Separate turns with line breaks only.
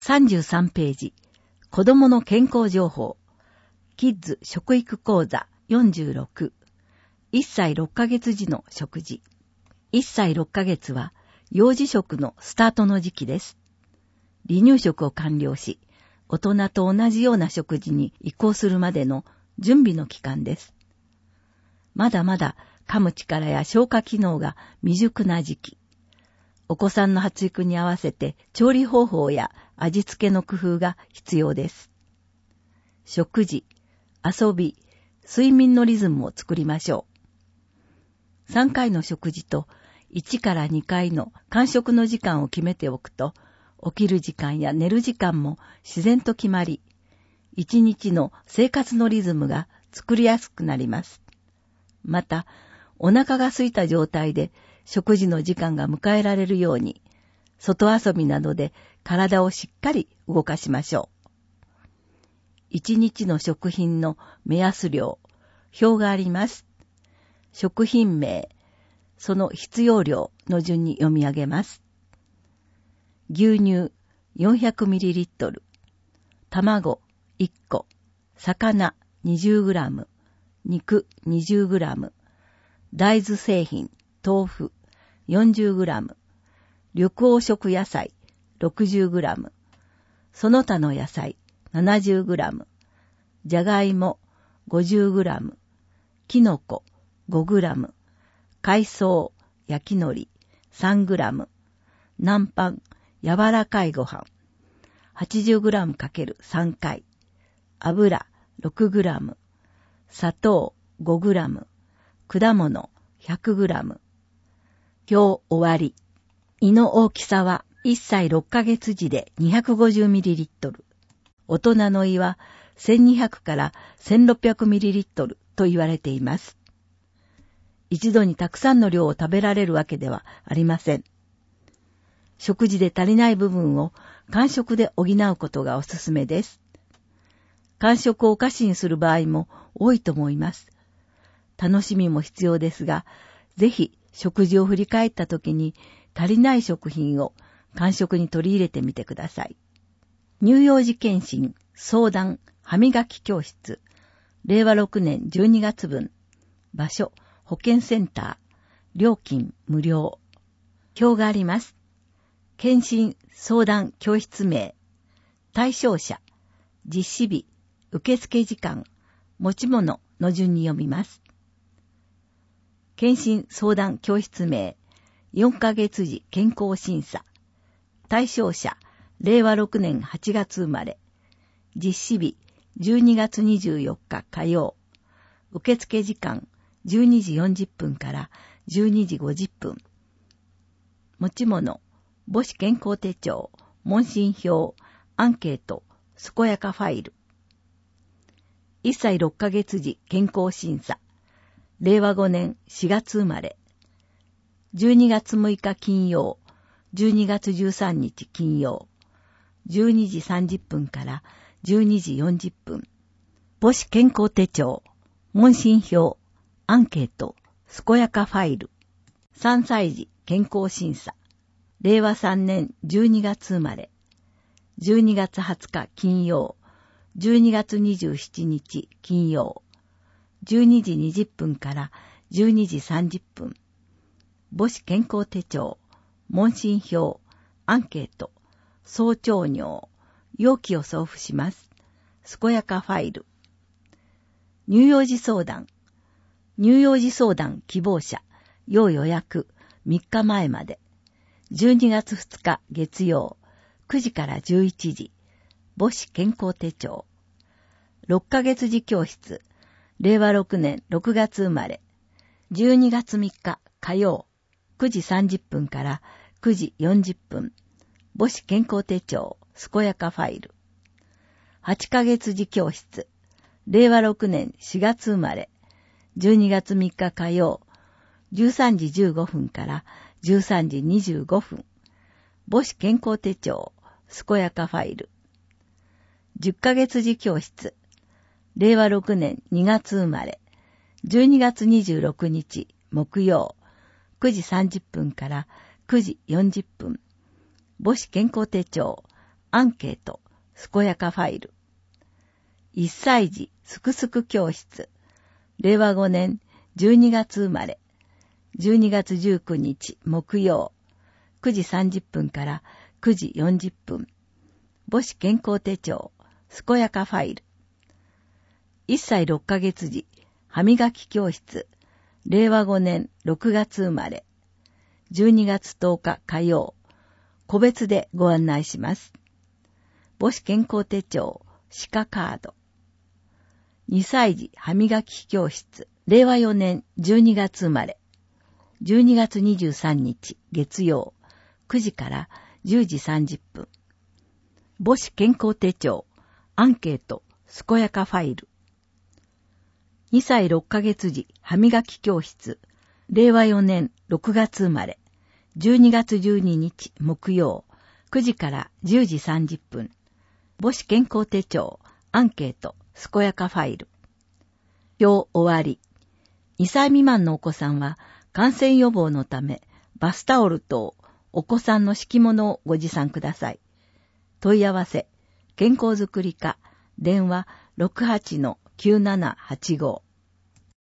33ページ、子供の健康情報、キッズ食育講座46、1歳6ヶ月時の食事。1歳6ヶ月は幼児食のスタートの時期です。離乳食を完了し、大人と同じような食事に移行するまでの準備の期間です。まだまだ噛む力や消化機能が未熟な時期。お子さんの発育に合わせて調理方法や味付けの工夫が必要です。食事、遊び、睡眠のリズムを作りましょう。3回の食事と1から2回の間食の時間を決めておくと、起きる時間や寝る時間も自然と決まり、1日の生活のリズムが作りやすくなります。また、お腹が空いた状態で食事の時間が迎えられるように、外遊びなどで体をしっかり動かしましょう。1日の食品の目安量、表があります。食品名、その必要量の順に読み上げます。牛乳 400ml、卵1個、魚 20g、肉 20g、大豆製品、豆腐 40g、緑黄色野菜 60g、その他の野菜 70g、じゃがいも 50g、きのこ 5g、海藻、焼き海苔 3g、南蛮、柔らかいご飯 80g×3 回、油 6g、砂糖 5g、果物 100g。今日終わり。胃の大きさは1歳6ヶ月時で 250ml。大人の胃は1200から1600ml と言われています。一度にたくさんの量を食べられるわけではありません。食事で足りない部分を間食で補うことがおすすめです。間食をお菓子にする場合も多いと思います。楽しみも必要ですが、ぜひ食事を振り返ったときに足りない食品を間食に取り入れてみてください。乳幼児健診、相談、歯磨き教室、令和6年12月分、場所、保健センター、料金無料。表があります。健診、相談、教室名、対象者、実施日、受付時間、持ち物の順に読みます。健診相談教室名、4ヶ月時健康審査。対象者、令和6年8月生まれ。実施日、12月24日火曜。受付時間、12時40分から12時50分。持ち物、母子健康手帳、問診票、アンケート、健やかファイル。1歳6ヶ月時健康審査。令和5年4月生まれ。12月6日金曜、12月13日金曜。12時30分から12時40分。母子健康手帳、問診票、アンケート、健やかファイル。3歳児健康審査。令和3年12月生まれ。12月20日金曜。12月27日金曜。12時20分から12時30分。母子健康手帳、問診票、アンケート、総長尿、容器を送付します。健やかファイル。乳幼児相談。乳幼児相談希望者、要予約、3日前まで。12月2日月曜、9時から11時。母子健康手帳。6ヶ月児教室。令和6年6月生まれ。12月3日火曜、9時30分から9時40分。母子健康手帳、健やかファイル。8ヶ月児教室。令和6年4月生まれ。12月3日火曜、13時15分から13時25分。母子健康手帳、健やかファイル。10ヶ月児教室。令和6年2月生まれ。12月26日木曜、9時30分から9時40分。母子健康手帳、 アンケート、健やかファイル。1歳児すくすく教室。令和5年12月生まれ。12月19日木曜。9時30分から9時40分。母子健康手帳、健やかファイル。1歳6ヶ月時、歯磨き教室。令和5年6月生まれ。12月10日火曜。個別でご案内します。母子健康手帳、歯科カード。2歳児歯磨き教室。令和4年12月生まれ。12月23日月曜。9時から10時30分。母子健康手帳、アンケート、健やかファイル。2歳6ヶ月時、歯磨き教室。令和4年6月生まれ。12月12日木曜。9時から10時30分。母子健康手帳、アンケート、健やかファイル。今日終わり。2歳未満のお子さんは、感染予防のため、バスタオル等、お子さんの敷物をご持参ください。問い合わせ、健康づくり課、電話 68-9785